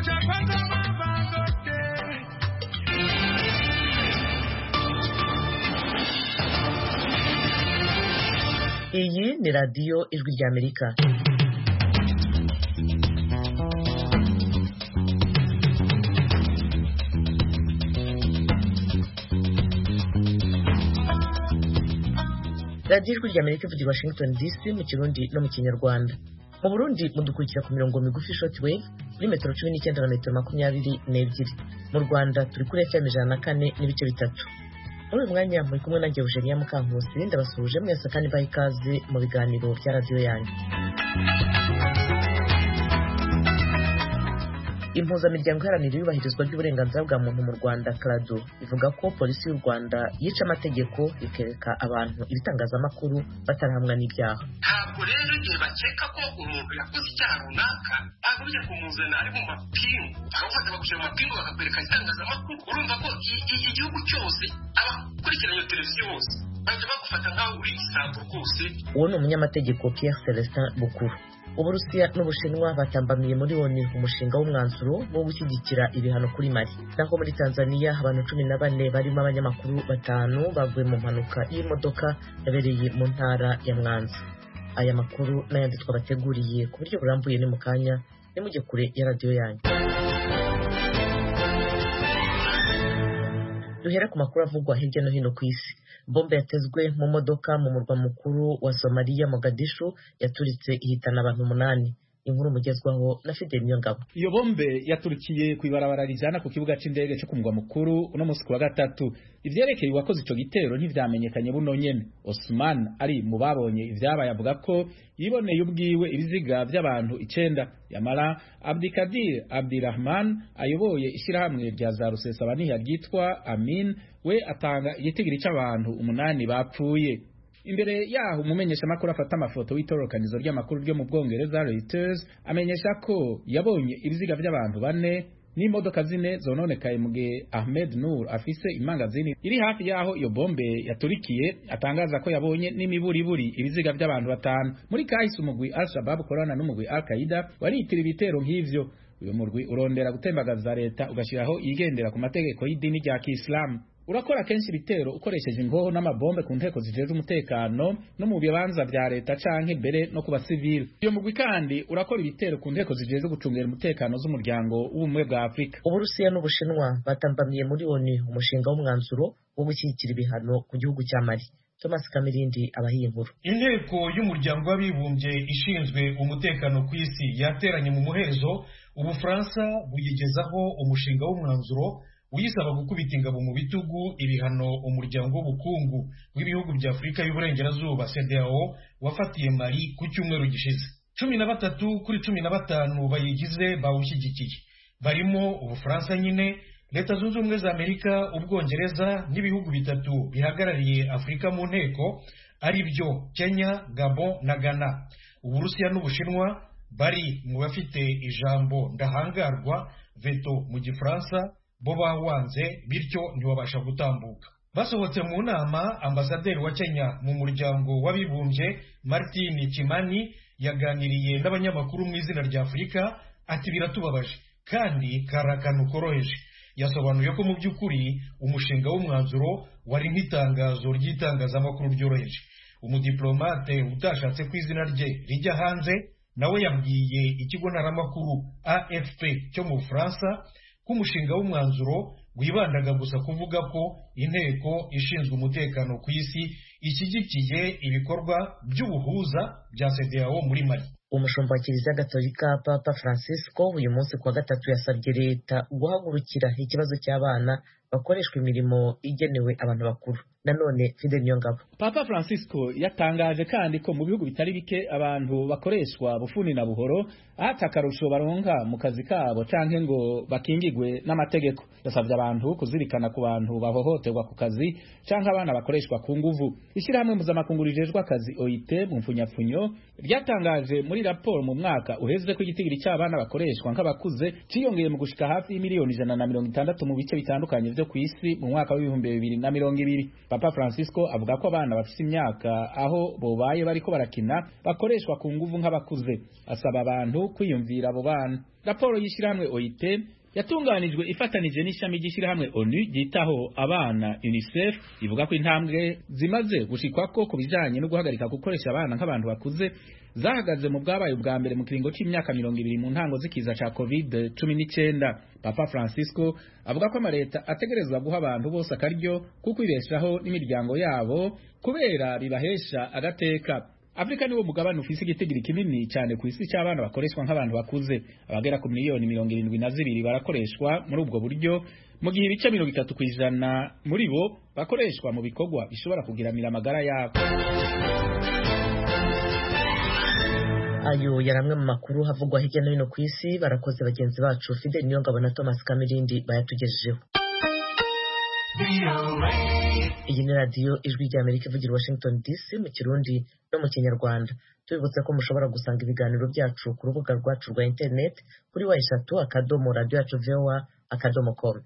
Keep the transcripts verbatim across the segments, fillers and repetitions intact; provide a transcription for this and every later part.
Iyi ni radiyo ijwi ry'Amerika. radiyo ijwi ry'Amerika ivugira i Washington D C mu Kirundi no mu Kinyarwanda. Mu Burundi mudukurikira ku mirongo migufi shortwave kuri metero cumi n'icyenda na metero makumyabiri n'ebyiri. Mu Rwanda turi kuri F M ijana na kane n'ibice bitatu. Muri uyu mwanya muri kumwe na Eugenia Mukankusi, ndabasuhuje mwese kandi baha ikaze mu biganiro bya radiyo yanyu. Impuzamiryango iharanira iyubahirizwa ry'uburenganzira bwa muntu mu Rwanda CRADO ivuga ko polisi y'u Rwanda yica amategeko ikereka abantu ibitangazamakuru batarahamwa n'ibyaha. Ntabwo rero igihe bakeka ko umuntu yakoze icyaha runaka bagumye kumuzana ari mu mapingu, bakafata bagushyira mu mapingu bakakwereka itangazamakuru, urumva ko igihugu cyose abakurikiranye televiziyo bose bajya bagufata nk'aho uri igisambo rwose. Uwo ni umunyamategeko Pierre Celestin Bukuru. Uburusiya n'Ubushinwa batambamiye muri ONU umushinga w'umwanzuro wo gushyigikira ibihano kuri Mali. Naho muri Tanzania abantu cumi na bane barimo abanyamakuru batanu bavuye mu mpanuka y'imodoka yabereye mu ntara ya Mwanza. Aya makuru n'ayandi twabateguriye ku buryo burambuye ni mu kanya, nimujye kure ya radiyo yanyu. Duhera ku makuru avugwa hirya no hino ku isi. Bombe yatezwe mu modoka mu murwa mukuru wa Somalia Mogadishu yaturitse ihitana abantu umunani. Inkuru mugezwaho na Fidel Nyongabo. Iyo bombe yaturikiye ku ibarabara rijana ku kibuga c'indege cyo ku murwa mukuru uno musi wa gatatu. Ivyerekeye uwakoze ico gitero ntivyamenyekanye buno nyene. Osman ari mu babonye ivyabaye avuga ko yiboneye ubwiwe ibiziga by'abantu icenda. Yamara Abdikadir Abdirahman ayoboye ishirahamwe rya za Rusesabani ryitwa Amin, we atanga igitigiri c'abantu umunani bapfuye. Imbere yaho umumenyesha makuru afata amafoto w'itorokanizo ry'amakuru ryo mu Bwongereza Reuters amenyesha ko yabonye ibiziga by'abantu bane n'imodoka zine zononekaye mu gihe Ahmed Nur afise imangazini iri hafi yaho iyo bombe yaturikiye, atangaza ko yabonye n'imiburiburi ibiziga by'abantu batanu. Muri kahise umugwi Al-Shabaab ukorana n'umugwi Al-Qaeda waritira ibitero nk'ivyo. Uyu murwi urondera gutembagaza leta ugashiraho igendera ku mategeko y'idini rya Kiislamu. Urakora kenshi ibitero ukoresheje ingoho n'amabombe ku nteko zijeje umutekano no mu bibanza bya leta canke mbere no ku basivili. Iyo mugwi kandi urakora ibitero ku nteko zijeje gucungera umutekano z'umuryango w'ubumwe bwa Afrika. Uburusiya n'Ubushinwa batambamiye muri ONU umushinga w'umwanzuro wo gushyigikira ibihano ku gihugu cya Mali. Thomas Kamirindi abahiye inkuru. Inteko y'umuryango w'abibumbye ishinzwe umutekano ku isi yateranye mu muhezo. Ubufaransa buyigezaho umushinga w'umwanzuro uyisaba gukubita ingabo mu bitugu ibihano umuryango w'ubukungu w'ibihugu bya Afurika y'Uburengerazuba C E D E A O wafatiye Mali ku cyumweru gishize. cumi na batatu kuri cumi na batanu bayigize bawushyigikiye, barimo Ubufaransa nyine, Leta Zunze Ubumwe za Amerika, Ubwongereza n'ibihugu bitatu bihagarariye Afurika mu nteko ari byo Kenya, Gabon na Ghana. Uburusiya n'Ubushinwa bari mu bafite ijambo ndahangarwa veto mu Gifaransa, bo bawanze bityo ntiwabasha gutambuka. Basohotse mu nama, ambasaderi wa Kenya mu muryango w'abibumbye Martin Kimani yaganiriye n'abanyamakuru mu izina rya Afurika ati biratubabaje kandi karakanu koroheje. Yasobanuye ko mu by'ukuri umushinga w'umwanzuro wari nk'itangazo ry'itangazamakuru ryoroheje. Umudiplomate utashatse ko izina rye rijya hanze nawe yabwiye ikigo ntaramakuru A F P cyo mu Bufaransa ko umushinga w'umwanzuro wibandaga gusa kuvuga ko inteko ishinzwe umutekano ku isi ishyigikiye ibikorwa by'ubuhuza bya C E D E A O muri Mali. Umushumba wa Kiliziya Gatolika Papa Francisco uyu munsi kuwa gatatu yasabye leta guhagurukira ikibazo cy'abana bakoreshwa imirimo igenewe abantu bakuru. Nanone Fidel Nyongabo. Papa Francisco yatangaje kandi ko mu bihugu bitari bike abantu bakoreshwa bufuni na buhoro atakarusho baronka mu kazi kabo canke ngo bakingigwe n'amategeko. Yasavye abantu kuzirikana ku bantu bahohoterwa ku kazi canke abana bakoreshwa ku nguvu. Ishirahamwe mpuzamakungu rijejwe akazi O I T mu mfunyapfunyo ryatangaje muri raporo mu mwaka uheze ko igitigiri cy'abana bakoreshwa nk'abakuze ciyongeye mu gushika hafi y'imiliyoni ijana na mirongo itandatu mu bice bitandukanye vyo ku isi mu mwaka w'ibihumbi bibiri na mirongo ibiri. Papa Francisco avuga ko abana bafite imyaka aho bobaye bariko barakina bakoreshwa ku nguvu nk'abakuze, asaba abantu kwiyumvira abo bana. Raporo y'ishirahamwe O I T yatunganijwe ifatanije n'ishami ry'ishirahamwe O N U ryitaho abana UNICEF ivuga ko intambwe zimaze gushikwako ku bijanye no guhagarika gukoresha abana nk'abantu bakuze zahagaze mu bwabaye ubwa mbere mu kiringo c'imyaka mirongo ibiri mu ntango z'ikiza ca covid cumi n'icyenda. Papa Francisco avuga ko amareta ategerezwa guha abantu bose akaryo kuko ibeshaho n'imiryango yabo kubera bibahesha agateka. Afrika niwo mugabane ufise igitigiri kinini cyane ku isi cy'abana bakoreshwa nk'abantu bakuze, abagera ku miliyoni mirongo irindwi na zibiri barakoreshwa muri ubwo buryo, mu gihe ibice mirongo itatu kw'ijana muri bo bakoreshwa mu bikorwa bishobora kugiramira amagara yabo. Ayo yaramwe mu makuru havugwa hirya no hino ku isi. Barakoze bagenzi bacu Fidel Niyongabo na Thomas Kamirindi bayatugejejeho. Iyi ni radiyo ijwi rya Amerika ivugira Washington D C mu Kirundi no mu Kinyarwanda. Tubibutse ko mushobora gusanga ibiganiro byacu ku rubuga rwacu rwa internet kuri wa eshatu akadomo radio yacu V O A akadomo com.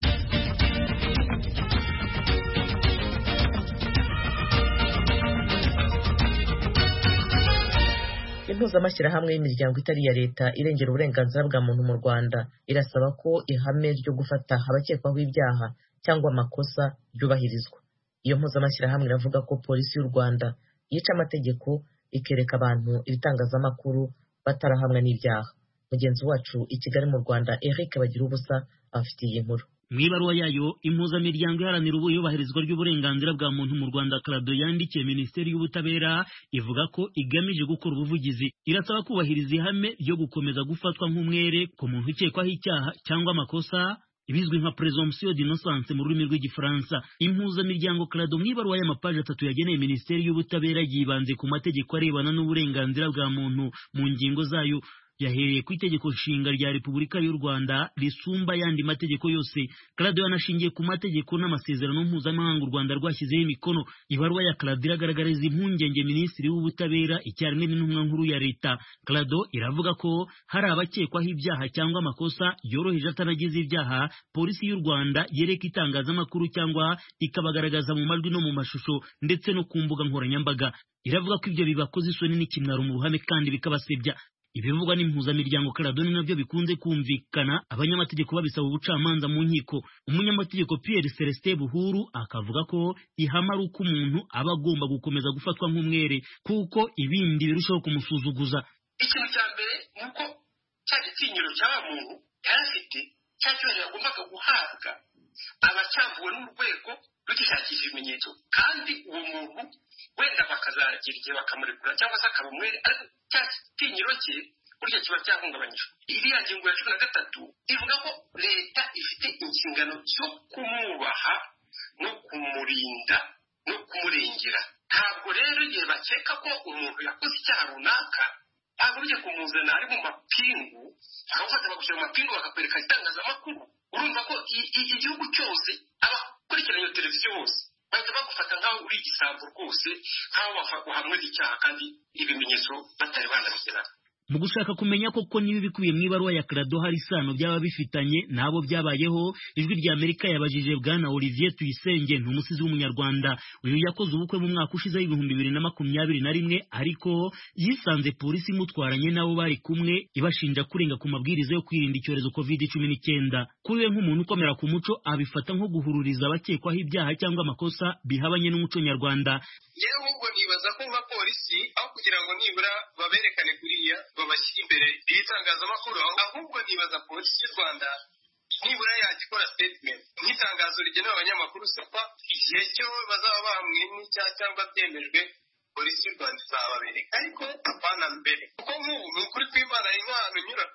Impuzamashyirahamwe y'imiryango itari iya leta irengera uburenganzira bwa muntu mu Rwanda irasaba ko ihame ryo gufata abakekwaho ibyaha cyangwa amakosa ryubahirizwa. Iyo mpuzamashyirahamwe iravuga ko polisi y'u Rwanda yica amategeko ikereka abantu ibitangazamakuru batarahamwa n'ibyaha. Mugenzi wacu i Kigali mu Rwanda Eric Bagirubusa afitiye iyi nkuru. Mwibaruwa yayo impuzamiryango iharanira ubuyubahirizwa ry'uburenganzira bwa muntu mu Rwanda Clado yandikiye Minisiteri y'Ubutabera ivuga ko igamije gukora ubuvugizi, irasaba kubahiriza ihame ryo gukomeza gufatwa nk'umwere ku muntu ukekwaho icyaha cyangwa amakosa ibizwi nka presomption d'innocence mu rurimi rw'igifaransa. Impuzamiryango Clado mwibaruwa y'amapaji atatu yageneye Minisiteri y'Ubutabera yibanze ku mategeko arebana n'uburenganzira bwa muntu mu ngingo zayo, yahereye ku itegeko nshinga rya Repubulika y'u Rwanda risumba yandi mategeko yose. Clado yanashingiye ku mategeko n'amasezerano mpuzamahanga u Rwanda rwashyizeho imikono. Ibaruwa ya Clado iragaragariza impungenge Minisitiri w'Ubutabera icyarimwe n'intumwa nkuru ya leta. Clado iravuga ko hari abakekwaho ibyaha cyangwa amakosa yoroheje atanagize ibyaha, polisi y'u Rwanda yereka itangazamakuru cyangwa ikabagaragaza mu majwi no mu mashusho ndetse no ku mbuga nkoranyambaga. Iravuga ko ibyo bibakoze isoni n'ikimwaro mu ruhame kandi bikabasebya. Ibivugwa n'impuzamiryango Clado ni nabyo bikunze kumvikana abanyamategeko babisaba ubucamanza mu nkiko. Umunyamategeko Pierre Celestin Buhuru akavuga ko ihama ari uko umuntu aba agomba gukomeza gufatwa nk'umwere kuko ibindi birushaho kumusuzuguza. Ikintu cya mbere ni uko cya gitinyiro cy'aba muntu yari afite cya cyubahiro yagombaga guhabwa abacyambuwe n'urwego rugishakisha ibimenyetso, kandi uwo muntu wenda bakazagira igihe bakamurekura cyangwa se akaba umwere, ariko cya gitinyiro cye burya kiba cyahungabanyijwe. Iriya ngingo ya cumi na gatatu ivuga ko leta ifite inshingano zo kumwubaha no kumurinda no kumurengera. Ntabwo rero igihe bakeka ko umuntu yakoze icyaha runaka ntabwo bijya kumuzana ari mu mapingu, bakagufata bagushyira mu mapingu bakakwereka itangazamakuru. Urumva ko igihugu cyose abakurikirana iyo televiziyo bose bahita bagufata nk'aho uri igisambo rwose, nk'aho wahamwe n'icyaha kandi ibimenyetso batari banabigera. Mu gushaka kumenya koko niba ibikubiye mu ibaruwa ya Clado hari isano byaba bifitanye nabo byabayeho, ijwi rya Amerika yabajije bwana Olivier Tuyisenge, ni umusizi w'umunyarwanda. Uyu yakoze ubukwe mu mwaka ushize w'ibihumbi bibiri na makumyabiri na rimwe, ariko yisanze polisi imutwaranye nabo bari kumwe ibashinja kurenga ku mabwiriza yo kwirinda icyorezo covid cumi n'icyenda. Kuri we nk'umuntu ukomera ku muco abifata nko guhururiza abakekwaho ibyaha cyangwa amakosa bihabanye n'umuco nyarwanda. Yewe ahubwo nibaza ko nka polisi aho kugira ngo nibura baberekane kuriya babashyira imbere y'itangazamakuru, ahubwo nibaza polisi y'u Rwanda nibura yakikora statement nk'itangazo rigenewe abanyamakuru sapa igihe cyo bazaba bamwe n'icyaha cyangwa byemejwe, polisi y'u Rwanda izababereka, ariko apana mbere kuko nk'ubu ni ukuri kw'Imana impano nyura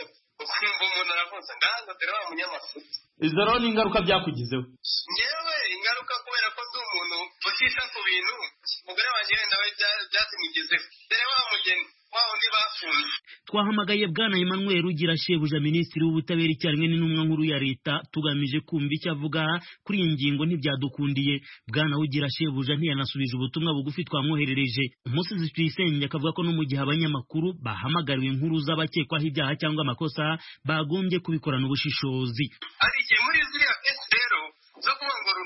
ukumva umuntu aravuze ndaza dore wa munyamakuru. Izo rero ni ingaruka byakugizeho? Ngewe ingaruka kubera ko ndi umuntu utisha ku bintu, umugore wanjye wenda we byazimugezeho, dore wa mugeni waho ndi bafunze. Twahamagaye bwana Emmanuel Rugira Shebuja, Minisitiri w'Ubutabera icyarimwe n'intumwa nkuru ya leta, tugamije kumva icyo avuga kuri iyi ngingo. Ntibyadukundiye. Bwana Rugira Shebuja ntiyanasubije ubutumwa bugufi twamwoherereje. Umusizi Tuyisenge akavuga ko no mu gihe abanyamakuru bahamagariwe inkuru z'abakekwaho ibyaha cyangwa amakosa bagombye kubikorana ubushishozi. Ari igihe muri ziriya kesi rero zo kuvuga ngo runaka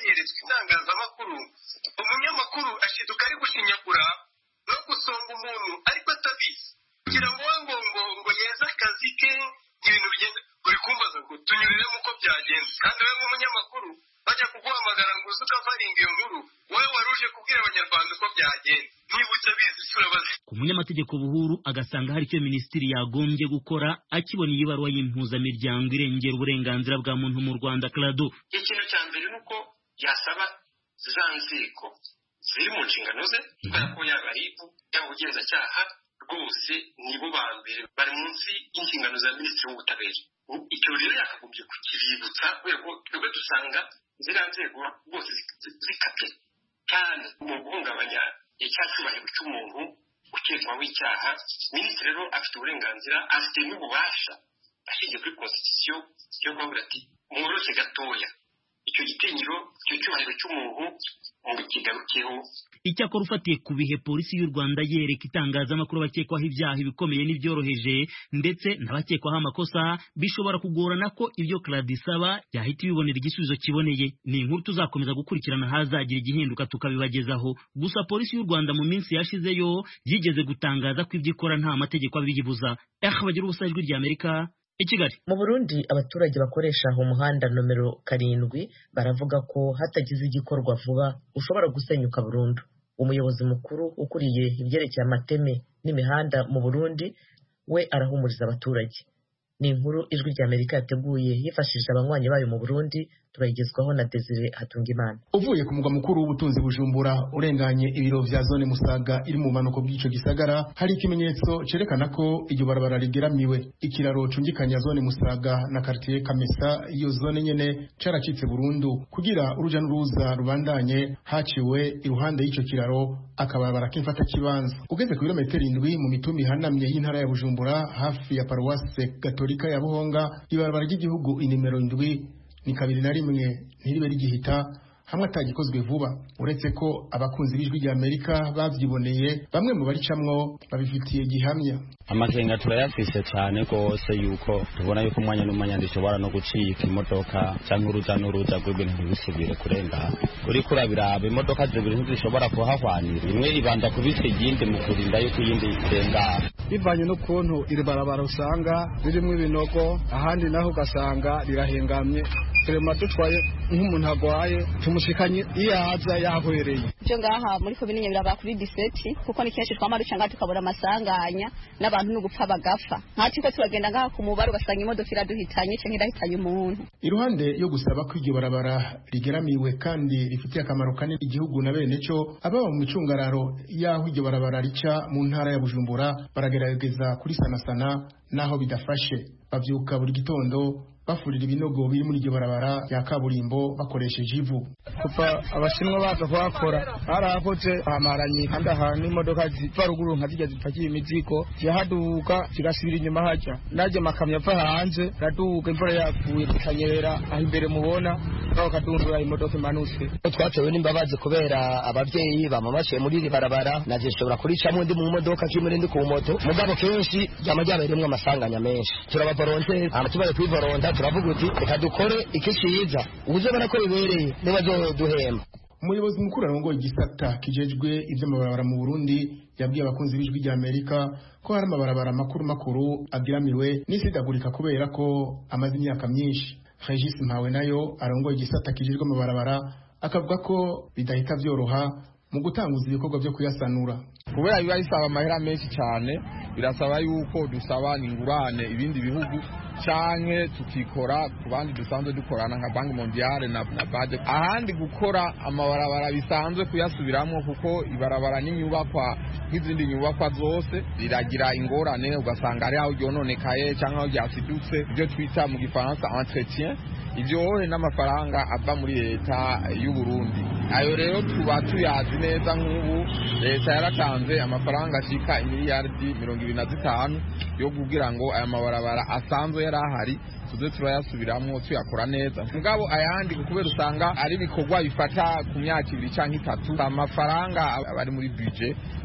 imenyerezwa itangazamakuru umunyamakuru ashiduka ari gushinyagura no gusonga umuntu ariko atabizi kugira ngo ngo ngo ngo yeze akazi ke ibintu bigenda uri kumbaza ngo tunyuriremo uko byagenze kandi wewe nk'umunyamakuru bajya kuguhamagara ngo uze ukavaringa iyo nkuru wowe wari uje kubwira abanyarwanda uko byagenze niba utabizi turabaza. Ku munyamategeko Buhuru agasanga hari icyo minisitiri yagombye gukora akibona iyi baruwa y'impuzamiryango irengera uburenganzira bwa muntu mu Rwanda Clado. Ikintu cya mbere ni uko yasaba za nzego ziri mu nshingano ze kubera ko yaba ari yaba ubugenzacyaha rwose nibo ba mbere bari munsi y'inshingano za minisitiri w'ubutabera. Icyo rero yakagombye kukibibutsa kubera ko twebwe dusanga ziriya nzego rwose zikabye cyane mu guhungabanya icyacyubahiro cy'umuntu ukekwaho icyaha. Minisitiri rero afite uburenganzira afite n'ububasha ashingiye kuri constitution yo kuvuga ati mworoshye gatoya icyo gitinyiro icyo cyubahiro cy'umuntu ngo kigarukeho. Icyakora ufatiye ku bihe polisi y'u Rwanda yereka itangazamakuru bakekwaho ibyaha ibikomeye n'ibyoroheje ndetse n'abakekwaho amakosa bishobora kugorana ko ibyo Claude isaba yahita ibibonera igisubizo kiboneye. Ni inkuru tuzakomeza gukurikirana hazagira igihinduka tukabibagezaho. Gusa polisi y'u Rwanda mu minsi yashizeyo yigeze gutangaza ko ibyo ikora nta mategeko abiyibuza. Eh bagira ubusa ijwi rya Amerika i Kigali. Mu Burundi abaturage bakoresha umuhanda nomero karindwi baravuga ko hatagize igikorwa vuba ushobora gusenyuka burundu. Umuyobozi mukuru ukuriye ibyerekeye amateme n'imihanda mu Burundi we arahumuriza abaturage. Ni inkuru ijwi rya Amerika yateguye yifashishije abanywanyi bayo mu Burundi, turayigezwaho na Desire Hatungimana. Uvuye ku mugwa mukuru w'ubutunzi Bujumbura urenganye ibiro vya zone Musaga iri mu manuko bw'ico gisagara, hari ikimenyetso cerekana ko iryo barabara rigeramiwe. Ikiraro cungikanya zone Musaga na quartier Kamesa iyo zone nyene caracitse burundu. Kugira uruja n'uruza rubandanye haciwe iruhande y'ico kiraro akabarabara k'imfata kibanza. Ugeze ku birometero indwi mu mitumi hanamye y'intara ya Bujumbura hafi ya Paroisse Gatolika ya Buhonga, ibarabara ry'igihugu inimero indwi ni kabiri na rimwe ntiribe rigihita hamwe atagikozwe vuba. Uretse ko abakunzi b'ijwi rya Amerika bavyiboneye, bamwe mu baricamwo babifitiye gihamya. Amakenga turayafise cyane gose yuko tubona yuko umwanya n'umwanya ndishobora no gucika imodoka cyangwa uruja n'uruza rw'ibintu ntibisubire kurenga. Kuri kurabira imodoka zibiri ntizishobora kuhahwanira, imwe ibanda kubise iyindi mu kurinda yuko iyindi irenga. Bivanye no kuntu iri barabara usanga ririmo ibinogo, ahandi naho ugasanga rirahengamye. Turema dutwaye nk'umuntu agwaye tumushikanye iyaza yahwereye. Byo ngaha muri komine Nyabiraba kuri diseti kuko ni kenshi twamaruca ngaha tukabura amasanganya n'abantu no gupfa bagafa. Nkati ko turagenda ngaha ku mubare ugasanga imodoka iraduhitanye cyangwa irahitanye umuntu. Iruhande yo gusaba ko iryo barabara rigeramiwe kandi rifitiye akamaro kanini igihugu na bene cyo, ababa mu micungararo yaho iryo barabara rica mu ntara ya Bujumbura baragerageza kuri sanasana naho bidafashe. Bavyuka buri gitondo bafurira ibinogo biri muri iryo barabara ya kaburimbo bakoresheje ivu. Kuva abashinwa baza kuhakora barakoze amaranye kandi ahantu imodoka ziva ruguru nka zijya zipakiye imizigo zihaduka zigasubira inyuma hajya naje makamyo ava hanze raduka imvura yavuye tukanyerera aho imbere mubona aho kadundura imodoka imanutse. Twatewe n'imbabazi kubera abavyeyi bamamashiye muri iri barabara naje shobora kuricamwe ndi mu modoka kimwe ndi ku moto mugabo kenshi yama ryabereyemwe amasanganya menshi. Turaba volontaire amatubaye kuri volontaire turavuga uti reka dukore ikiciza uzobona ko bibereye nibazo duhema. Umuyobozi mukuru arongoye igisata kijejwe ivy'amabarabara mu Burundi yabwiye abakunzi b'ijwi rya Amerika ko hari amabarabara makuru makuru agiramiwe n'isidagurika kubera ko amaze imyaka myinshi. Regis Mpawe nayo arongoye igisata kijejwe amabarabara akavuga ko bidahita vyoroha mu gutanguza ibikorwa byo kuyasanura. Kubera biba bisaba amahera menshi cyane, birasaba yuko dusaba ingurane ibindi bihugu canke tukikora ku bandi dusanzwe dukorana nka Banki Mondiale na, na Bade. Ahandi gukora amabarabara bisanzwe kuyasubiramwo kuko ibarabara n'inyubakwa nk'izindi nyubakwa zose riragira ingorane, ugasanga ari aho ryononekaye canke aho ryasidutse, ibyo twita mu Gifaransa entretien. Ibyo n'amafaranga ava muri leta y'u Burundi. Ayo rero tuba tuyazi neza nk'ubu leta yaratanze amafaranga ashika imiliyardi mirongo ibiri na zitanu yo kugira ngo aya mabarabara asanzwe yarahari tuze turayasubiramwo tuyakora neza. Mugabo ayandi kubera usanga ari bikorwa bifata ku myaka ibiri canke itatu, amafaranga abari muri budget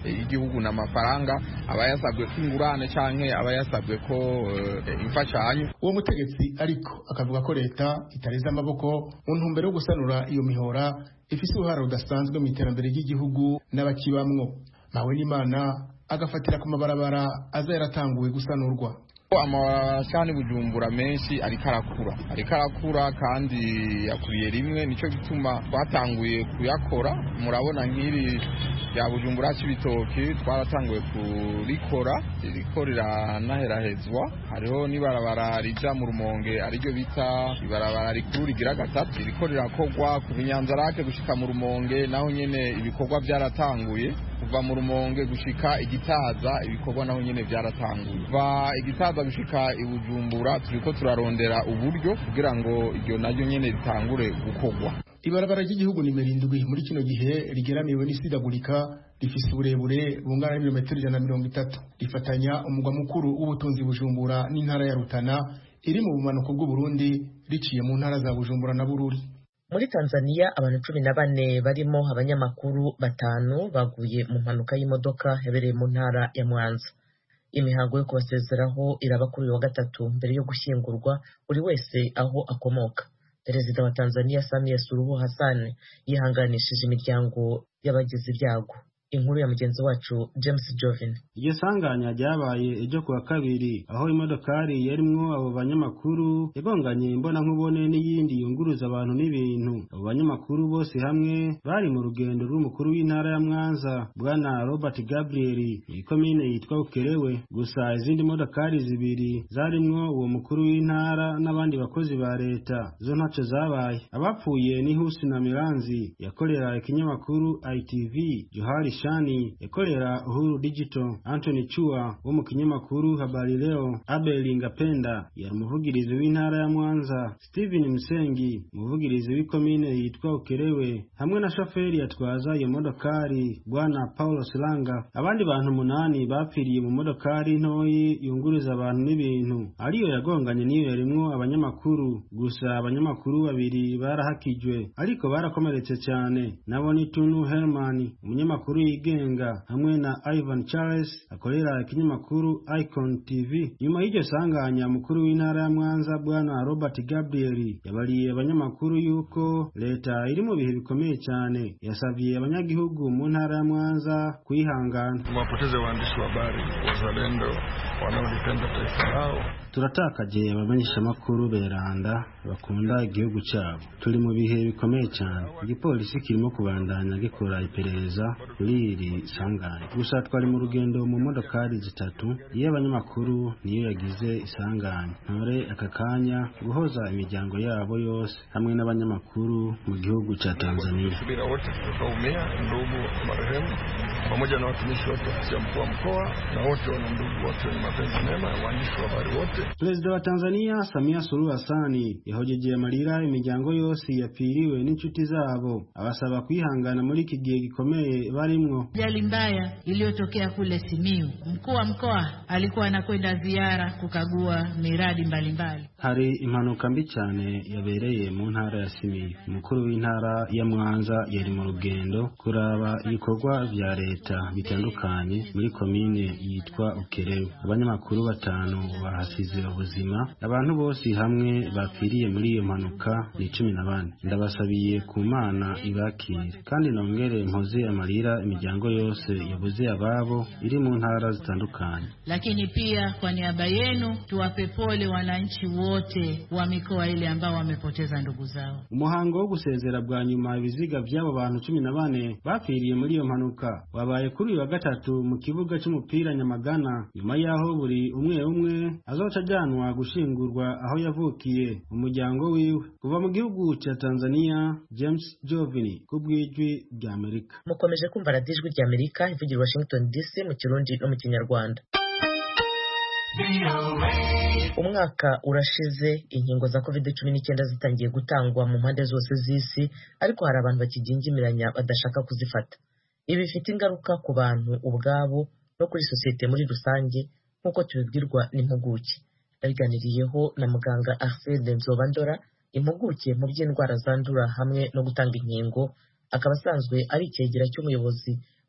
y'igihugu n'amafaranga aba yasabwe ko ingurane canke aba yasabwe ko imfashanyo. Uwo mutegetsi ariko akavuga ko leta itareza amaboko mu ntumbero yo gusanura iyo mihora ifise uruhare rudasanzwe mu iterambere ry'igihugu n'abakibamwo. Mawenimana agafatira ku mabarabara aza yaratanguwe gusanurwa. Amashani Bujumbura menshi ariko arakura ariko arakura kandi yakuriye rimwe, nico gituma twatanguye kuyakora. Murabona nk'iri ya Bujumbura c'ibitoki twaratanguye kurikora, iriko riranaherahezwa. Hariho n'ibarabara rija mu Rumonge ariryo bita ibarabara rikuru rigira gatatu, iriko rirakogwa ku Binyanzarake gushika mu Rumonge, naho nyene ibikorwa byaratanguye. Kuva mu Rumonge gushika Igitaza ibikorwa naho nyene byaratanguye. Va Igitaza gushika Ibujumbura turiko turarondera uburyo kugira ngo iryo naryo nyene ritangure gukogwa. Ibarabara ry'igihugu nimero indwi muri kino gihe rigeramiwe n'isidagurika, rifise uburebure bungana n'ibirometero ijana na mirongo itatu, rifatanya umugwa mukuru w'ubutunzi Bujumbura n'intara ya Rutana iri mu bumanuko bw'u Burundi riciye mu ntara za Bujumbura na Bururi. Muri Tanzania abantu cumi na bane barimo abanyamakuru batanu baguye mu mpanuka y'imodoka yabereye mu ntara ya Mwanza. Imihango yo kubasezeraho iraba kuri uyu wa gatatu mbere yo gushyingurwa buri wese aho akomoka. Perezida wa Tanzania Samia Suluhu Hassan yihanganishije imiryango y'abagize ibyago. Inkuru ya mugenzi wacu James Jovin. Iryo sanganya ryabaye ejo kuwa kabiri aho imodokari yarimwo abo banyamakuru yagonganye imbona nkubone n'iyindi yunguruza abantu n'ibintu. Abo banyamakuru bose hamwe bari mu rugendo rw'umukuru w'intara ya Mwanza Bwana Robert Gabriel ikomine yitwa Ukerewe. Gusa izindi modokari zibiri zarimwo uwo mukuru w'intara n'abandi bakozi ba leta zo ntaco zabaye. Abapfuye ni Husna Miranzi yakorera ikinyamakuru I T V, Johari Shani yakorera Uhuru Digital, Anthony Chua wo mu kinyamakuru Habari Leo, Abel Ngapenda yari umuvugirizi w'intara ya Mwanza, Steven Msengi umuvugirizi w'ikomine yitwa Ukerewe, hamwe na shoferi yatwaza iyo modokari Bwana Paulo Silanga. Abandi bantu munani bapfiriye mu modokari ntoyi yunguruza abantu n'ibintu, ariyo yagonganye niyo yarimwo abanyamakuru. Gusa abanyamakuru babiri barahakijwe ariko barakomeretse cyane, nabo ni Tunu Herman umunyamakuru yigenga hamwe na Ivan Charles akorera ikinyamakuru Icon T V. Nyuma y'iryo sanganya mukuru w'intara ya Mwanza Bwana Robert Gabriel yabariye abanyamakuru yuko leta iri mu bihe bikomeye cyane. Yasavye abanyagihugu mu ntara ya Mwanza kwihangana. Wapoteze waandishi wa habari wazalendo wanaolipenda taifa lao. Turatakaje abamenyesha makuru beranda bakunda igihugu cyabo. Turi mu bihe bikomeye cyane. Igipolisi kirimo kubandanya gikora iperereza kuri iri sanganya. Gusa twari mu rugendo mu modokari zitatu, iyo abanyamakuru niyo yagize isanganya. Ntore aka kanya guhoza imiryango yabo yose hamwe n'abanyamakuru mu gihugu cya Tanzania. Subira wote tukaumia, ndugu marehemu pamoja na watumishi wote wa mkoa wa mkoa na wote wana ndugu wote ni mapenzi mema waandishi wa habari wote. Perezida wa Tanzania Samia Suluhu Hassan yahojeje amarira imiryango yose yapfiriwe n'inshuti zabo, abasaba kwihangana muri iki gihe gikomeye barimwo. Ajali mbaya iliyotokea kule Simiyu, mkuu wa mkoa alikuwa anakwenda ziara kukagua miradi mbalimbali. Hari impanuka mbi cyane yabereye mu ntara ya Simiyu. Umukuru w'intara ya Mwanza yari mu rugendo kuraba ibikorwa vya leta bitandukanye muri komine yitwa Ukerewe. Abanyamakuru batanu bahasize ubuzima, abantu bose hamwe bapfiriye muri iyo mpanuka ni cumi na bane. Ndabasabiye ku Mana ibakire kandi nongere mpoze amarira imiryango yose yabuze ababo iri mu ntara zitandukanye. Lakini pia kwa niaba yenu tuwape pole wananchi wote wa mikoa ile ambao wamepoteza ndugu zao. Umuhango wo gusezera bwa nyuma ibiziga by'abo bantu cumi na bane bapfiriye muri iyo mpanuka wabaye kuri uyu wa gatatu mu kibuga cy'umupira Nyamagana, nyuma yaho buri umwe umwe azoca ajyanwa gushingurwa aho yavukiye umuryango wiwe. Kuva mu gihugu cya Tanzania, James Jovini kubwijwi rya Amerika. Mukomeje kumva radio ijwi rya Amerika ivugira Washington D C mu Kirundi no mu Kinyarwanda. Umwaka urashize inkingo za covid cumi n'icyenda zitangiye gutangwa mu mpande zose z'isi, ariko hari abantu bakigingimira badashaka kuzifata. Ibi bifite ingaruka ku bantu ubwabo no kuri sosiyete muri rusange, nk'uko tubibwirwa n'impuguke. Yaganiriyeho na muganga Arsene Nzobandora, impuguke mu by'indwara zandura hamwe no gutanga inkingo, akaba asanzwe ari icyegera cy'umuyobozi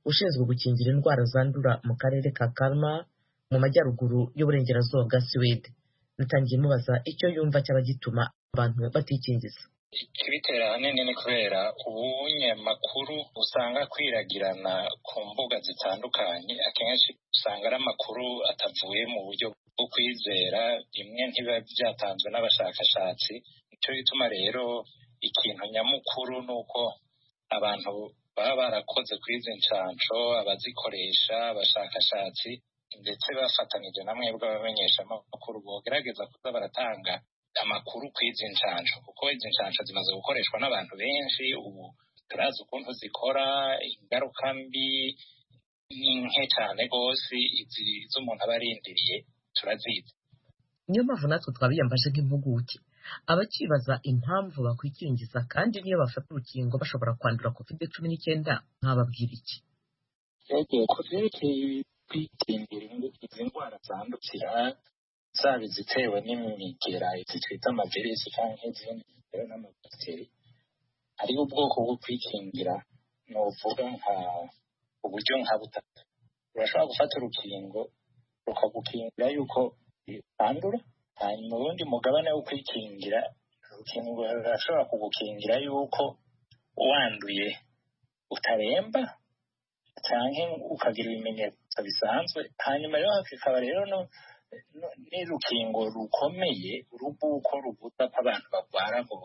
ushinzwe gukingira indwara zandura mu karere ka Kalmar mu majyaruguru y'uburengerazuba bwa Suwede. Natangiye mubaza icyo yumva cyaba gituma abantu batikingiza. Ikibitera ahanini ni kubera ubunyamakuru usanga kwiragirana ku mbuga zitandukanye, akenshi usanga ari amakuru atavuye mu buryo bwo kwizera, rimwe ntibiba byatanzwe n'abashakashatsi. Nicyo gituma rero ikintu nyamukuru ni uko abantu baba barakoze kuri izi nshansho, abazikoresha, abashakashatsi, ndetse bafatanije na mwebwe abamenyesha amakuru bogerageza kuza baratanga amakuru kuri izi nshansho, kuko izi nshansho zimaze gukoreshwa n'abantu benshi. Ubu turazi ukuntu zikora, ingaruka mbi ni nke cyane rwose, izi z'umuntu aba arindiriye turazizi. Niyo mpamvu natwe twabiyambaje nk'impuguke, abakibaza impamvu bakwikingiza kandi niyo bafata urukingo bashobora kwandura covid cumi n'icyenda nkababwira iki? Yego, ku byerekeye kwikingira izi ndwara zandukira, zaba izitewe n'imigera, izi twita amavirisi cyangwa izindi zitewe n'amabakiteri, hariho ubwoko bwo kwikingira ni uvuga nka uburyo nka butatu. Urashobora gufata urukingo rukagukingira yuko utandura, hanyuma ubundi mugabane wo kwikingira, urukingo rurashobora kugukingira yuko wanduye utaremba cyangwa ukagira ibimenyetso bisanzwe. Hanyuma rero hakaba rero no n'urukingo rukomeye urubuko rubuza ko abantu barwara ngo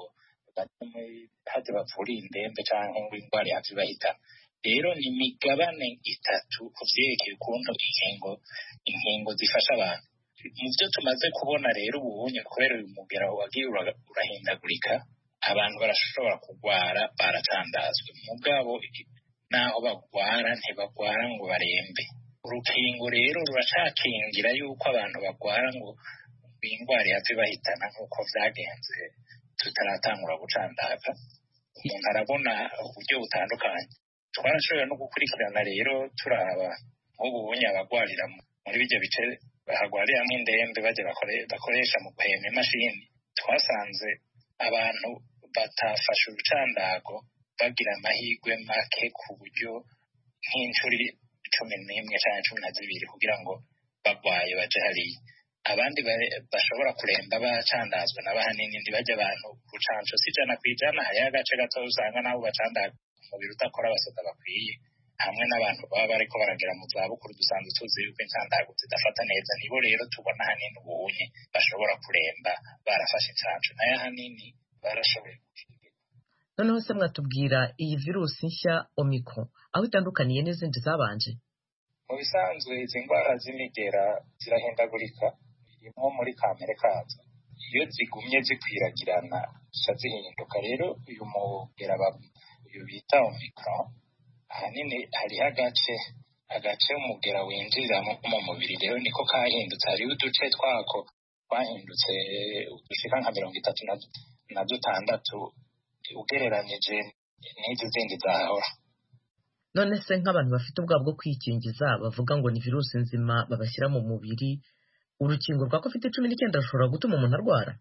hati bapfura indembe cyangwa ngo indwara yacu bahita. Rero ni imigabane itatu ku byerekeye ukuntu inkingo inkingo zifasha abantu. Mu byo tumaze kubona rero ubunye, kubera uyu mugera wagiye urahindagurika, abantu barashobora kurwara baratandazwe, mugabo naho bagwara ntibagwara ngo barembe. Urukingo rero ruracakingira yuko abantu bagwara ngo indwara yacu bahitana nk'uko byagenze tutaratangura gucandaga. Umuntu arabona uburyo butandukanye. Twarashoboye no gukurikirana rero turaba nk'ubu bunye abagwarira muri bijya bice bahagwariramo indembe bajya bakoresha mu guhema imashini. Twasanze abantu batafashe urucandago bagira amahirwe make ku buryo nk'inshuro cumi n'imwe cyangwa cumi na zibiri kugira ngo bagwaye baje hariya. Abandi bashobora kuremba bacandazwa n'abahanini ntibajya abantu rucanco si ijana ku ijana. Hariho agace gato usanga nabo bacandaga umubiri udakora abasoda bakwiye, hamwe n'abantu baba bariko baragera mu zabukuru. Dusanzwe tuzi yuko incandago zidafata neza, nibo rero tubona hanini ubunye bashobora kuremba barafashe incanco, nayo hanini barashoboye gukingira. Noneho se mwatubwira iyi virusi nshya Omicron aho itandukaniye n'izindi zabanje? Mu bisanzwe izi ndwara z'imigera zirahindagurika nko muri kamere kazo, iyo zigumye zikwiragirana zica zihinduka. Rero uyu mugera uyu bita Omicron ahanini hariho agace agace umugera winjiriramo mu mubiri, rero niko kahindutse. Hariho uduce twako twahindutse udushika nka mirongo itatu na dutandatu ugereranyije n'izi zindi zahora. None se nk'abantu bafite ubwabo bwo kwikingiza bavuga ngo ni virusi nzima babashyira mu mubiri, urukingo rwa covid cumi n'icyenda rushobora gutuma umuntu arwara?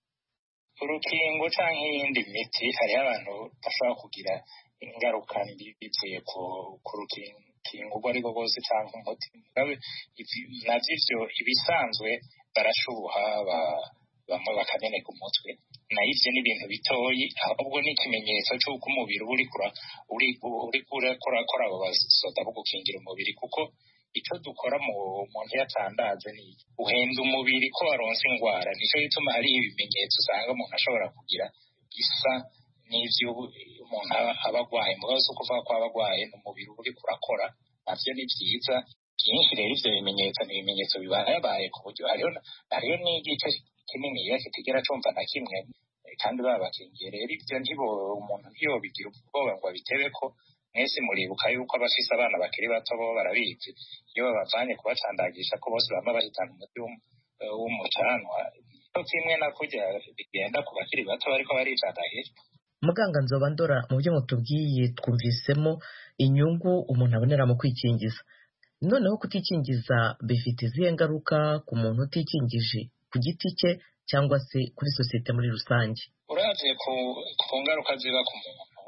Urukingo cyangwa iyindi miti, hariho abantu bashobora kugira ingaruka mbi bivuye ku rukingo urwo ari rwo rwose cyangwa umuti. Navyo ivyo ibisanzwe barashuha, bamwe bakameneka umutwe, nayo ivyo ni ibintu bitoyi, ahubwo ni ikimenyetso cy'uko umubiri uri kurakora abo basoda bo gukingira umubiri. Kuko icyo dukora mu muntu yatandaze ni uhenda umubiri ko waronse indwara. Nicyo gituma hari ibimenyetso usanga umuntu ashobora kugira isa n'ivyo umuntu aba agwaye, mugabo si ukuvuga ko aba agwaye, ni umubiri uri kurakora. Navyo ni vyiza byinshi. Rero ivyo bimenyetso ni ibimenyetso bibayabaye ku buryo hariyo n'igice kinini iyo kitigera cumva na kimwe kandi babakingiye. Rero ivyo ntibo umuntu ntiyobigira ubwoba ngo abitebe ko. Mwese muribuka yuko abafise abana bakiri bato bo barabizi, iyo babavanye kubacandagisha ko bose bama bahitana umuti w'umucanwa. Nicyo kimwe na kurya bigenda ku bakiri bato bariko baricandagisha. Muganga Nzobandora, mu byo mutubwiye twumvisemo inyungu umuntu abonera mu kwikingiza. Noneho kutikingiza bifite izihe ngaruka ku muntu utikingije ku giti cye cyangwa se kuri sosiyete muri rusange? Uravye ku ngaruka ziba ku muntu,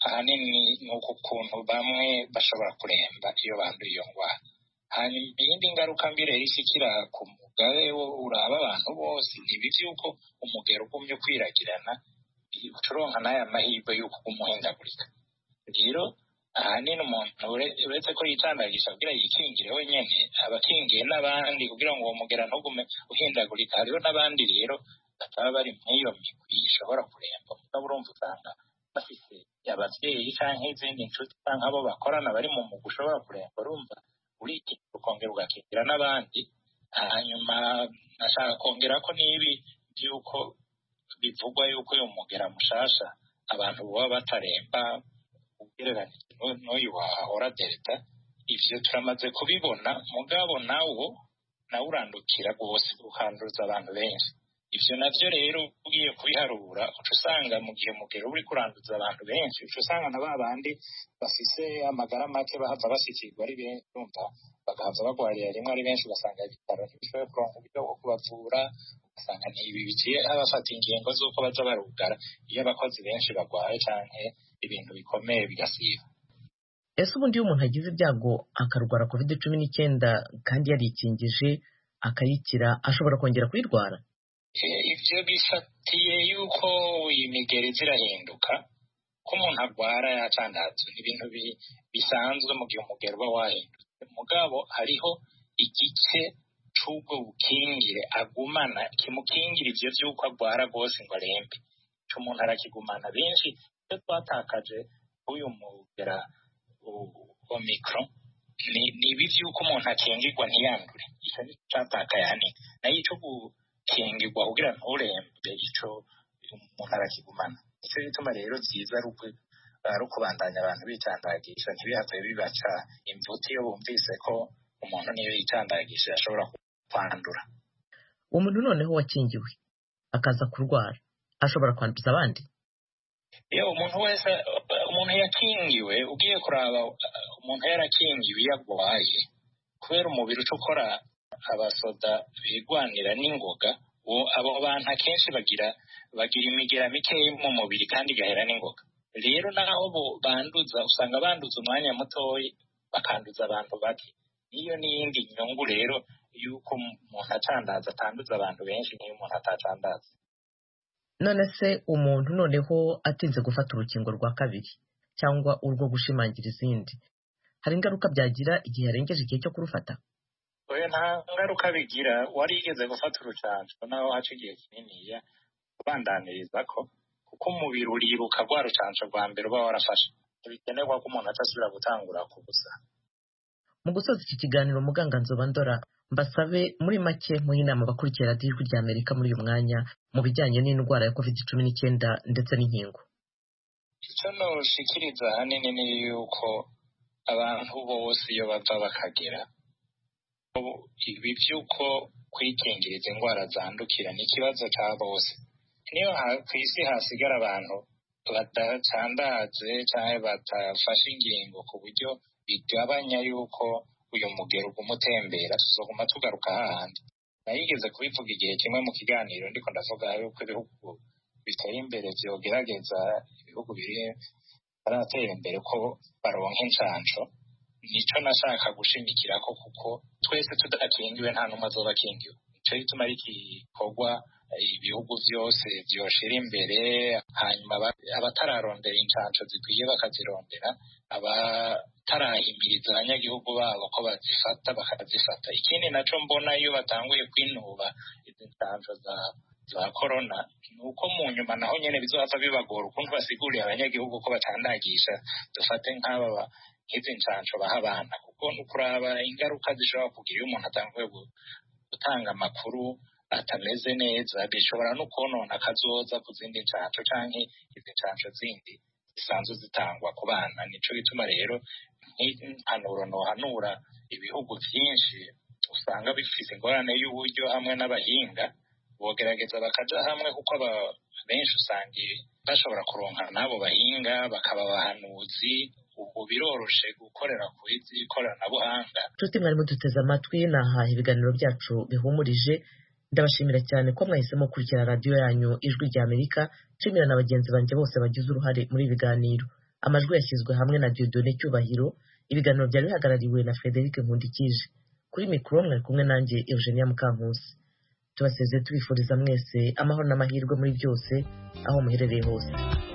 ahanini ni uku kuntu bamwe bashobora kuremba iyo banduye iyo ndwara. Hanyuma iyindi ngaruka mbi rero ishikira ku mugabe uraba abantu bose ni ibi by'uko umugero ugumye kwiragirana ucuronka n'aya mahirwe y'uko umuhindagurika. Rero ahanini umuntu uretse ko yicandagisha kugira yikingire wenyene abakingiye n'abandi kugira ngo uwo mugera ntugume uhindagurika. Hariho n'abandi rero bataba bari mw'iyo migwi ishobora kuremba mugabo urumva usanga bafise abavyeyi canke izindi nshuti canke abo bakorana bari mu mugwi ushobora kuremba, urumva uriki ukongera ugakingira n'abandi. Hanyuma nashaka kongera ko nibi by'uko bivugwa yuko uyu mugera mushasha abantu baba bataremba ugereranije n'uyu wahora delta, ivyo turamaze kubibona mugabo nawo nawe urandukira rwose ukanduza abantu benshi. Ivyo navyo rero ugiye kubiharura uca usanga mu gihe mugero uri kuranduza abantu benshi uca usanga na babandi bafise amagara make bahava basikirwa ari benshi, urumva bagahava bagwarira rimwe ari benshi ugasanga ibitaro ntibishoboye kuronka uburyo bwo kubavura, ugasanga n'ibi biciye abafata ingingo z'uko baza barugara iyo abakozi benshi bagwaye canke ibintu bikomeye bigasiba. Ese ubundi iyo umuntu agize ibyago akarwara covid cumi n'icyenda kandi yarikingije akayikira ashobora kongera kuyirwara? Ivyo bifatiye yuko imigeri zirahinduka ko umuntu agwara yacandazwe n'ibintu bisanzwe mu gihe umugero uba wahindutse, mugabo hariho igice c'ubwo bukingire agumana kimukingira ivyo vy'uko agwara rwose ngo arembe, ico umuntu arakigumana. Benshi iyo twatakaje uyu mugera omicron ni ibi vy'uko umuntu akingirwa ntiyandure, ico ni catakaye hanini, nayo ico gukingirwa kugira nturembe ico umuntu arakigumana. Ico gituma rero vyiza ari ukubandanya abantu bicandagisha ntibihave bibaca imvuti iyo bumvise ko umuntu niyo yicandagisha ashobora kwandura. Umuntu noneho wakingiwe akaza kurwara ashobora kwanduza abandi? Iyo umuntu wese umuntu yakingiwe ugiye kuraba umuntu yarakingiwe yagwaye kubera umubiri uco ukora abasoda bigwanira n'ingoga, abo bantu akenshi bagira bagira imigera mikeyi mu mubiri kandi igahera n'ingoga. Rero naho bo banduza usanga banduza umwanya mutoyi bakanduza abantu bake. Niyo n'iyindi nyungu rero yuko umuntu acandaza atanduza abantu benshi niyo umuntu atacandaza. None se umuntu noneho atinze gufata urukingo rwa kabiri cyangwa urwo gushimangira izindi, hari ingaruka byagira igihe yarengeje igihe cyo kurufata? Oya, nta ngaruka bigira. Warigeze gufata urucanco naho haca igihe kininiya kubandaniriza ko kuko umubiri uribuka rwa rucanco rwa mbere uba warafashe, ntibikenerwa ko umuntu atasubira gutangura kubusa. Mu gusoza iki kiganiro muganga Nzobandora, mbasabe muri make muhe inama abakurikira radiyo ijwi rya Amerika muri uyu mwanya mu bijyanye n'indwara ya covid cumi n'icyenda ndetse n'inkingo. Icyo noshikiriza ahanini ni yuko abantu bose iyo bava bakagera ibi by'uko kwikingiriza indwara zandukira ni ikibazo cya bose. Niyo ku isi hasigara abantu badacandaze cyangwa batafashe ingingo ku buryo bigabanya yuko uyu mugero ugumutembera, tuzoguma tugaruka hahandi. Nayigeze kubivuga igihe kimwe mu kiganiro ndiko ndavuga yuko ibihugu biteye imbere vyogerageza ibihugu biri baratera imbere ko baronka incanco. Nico nashaka gushimikirako kuko twese tudakingiwe nta numwe azoba akingiwe. Ico gituma ari igikorwa ibihugu vyose vyoshira imbere, hanyuma abatararondera incanco zikwiye bakazirondera, abatarahimiriza abanyagihugu babo ko bazifata bakazifata. Ikindi naco mbona iyo batanguye kwinuba izi ncanco za za corona nuko mu nyuma naho nyene bizohava bibagora ukuntu basiguriye abanyagihugu ko batandagisha dufate nk'aba nk'izi ncanco baha abana, kuko nukuraba ingaruka zishobora kugira iyo umuntu atanguye gutanga amakuru atameze neza, bishobora no konona akazoza ku zindi ncanco canke izi ncanco zindi zisanzwe zitangwa ku bana. Nico gituma rero nk'impanuro nohanura ibihugu vyinshi usanga bifise ingorane y'uburyo hamwe n'abahinga bogerageza bakaja hamwe, kuko benshi usanga bashobora kuronka n'abo bahinga bakaba abahanuzi. Ubu biroroshe gukorera ku izi ikoranabuhanga. Nshuti mwari muduteze amatwi, naha ibiganiro byacu bihumurije. Ndabashimira cyane ko mwahisemo gukurikira radiyo yanyu ijwi rya Amerika. Nshimira na bagenzi banjye bose bagize uruhare muri ibiganiro. amajwi yashyizwe hamwe na Dieudonné Cyubahiro, ibiganiro byari bihagarariwe na Frederic Nkundikije. Kuri mikoro mwari kumwe nanjye Eugenia Mukankusi. Tubasezeye tubifuriza mwese amahoro n'amahirwe muri byose aho muherereye hose.